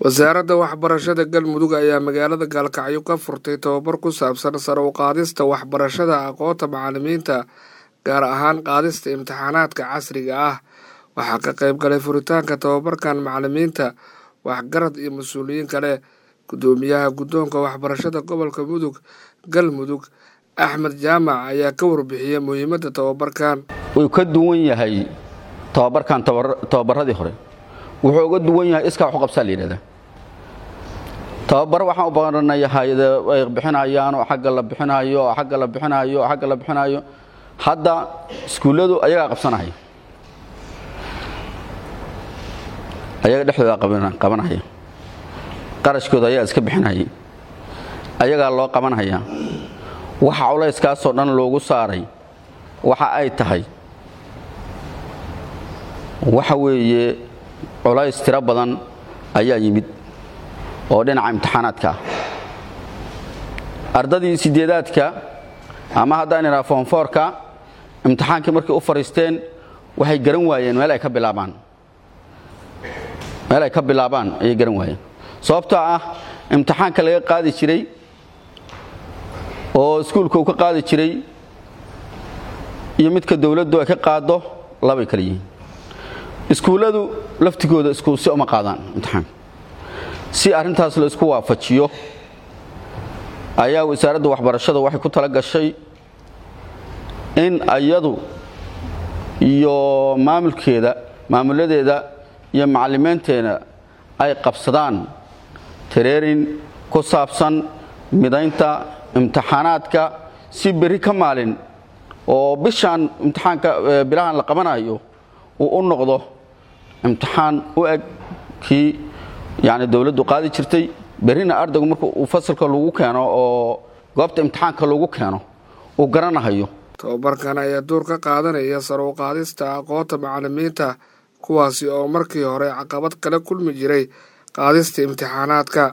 wasaaradda waxbarashada galmudug ayaa magaalada gaalkacyo ka furtay tababar ku saabsan sare u qaadista waxbarashada aqoonta macallimiinta gaar ahaan qaadista imtixaanaadka casriga ah. Waxaa ka qayb galay furitaanka tababarkan macallimiinta, waxgarad iyo mas-uuliyiin kale. Gudoomiyaha guddoonka waxbarashada gobolka Mudug Galmudug Axmed Jaamac ayaa ka warbixiyay muhiimadda tababarkan. Wuu ka duwan yahay tababarkan tababaradii hore. Wuxuu uga duwan yahay iska wax u qabsan leeyahay. Tababar waxaan u baahanahay hay'ado ay bixinayaan oo xagga la bixinayo hadda iskuuladu ayaga qabsanaya. ayaga dhexdooda qabanaya. qarashkooda ayaa iska bixinaya. ayaga loo qabanaya. waxa culayskaas oo dhan loogu saaray waxa ay tahay waxa weeye culays tiro badan ayaa yimid oo dhinaca imtixaanaadka ah. ardadii sideedaadka ama haddaan ina form 4ka imtixaankii markii u fariisteen waxay garan waayeen meel ay ka bilaabaan ayay garan waayeen. sababtoo ah imtixaanka laga qaadi jiray oo iskuulka uu ka qaadi jiray iyo midka dawladdu ay ka qaado laba kala yihiin. iskuuladu laftigooda isku si uma qaadaan imtixaan. si arintaas la isku waafajiyo ayaa wasaaradda waxbarashada waxay ku tala gashay in ayadu iyo maamuladeeda iyo macallimiinteena ay qabsadaan training ku saabsan midaynta imtixaanaadka si bari ka maalin oo bishaan imtixaanka bilahan la qabanayo uu u noqdo imtixaan u eg kii dawladdu qaadi jirtay. berina ardaygu markuu uu fasalka lagu keeno oo goobta imtixaanka lagu keeno uu garanayo. tababarkan ayaa door ka qaadanaya sare u qaadista aqoonta macallimiinta kuwaasi oo markii hore caqabad kala kulmi jiray qaadista imtixaanaadka.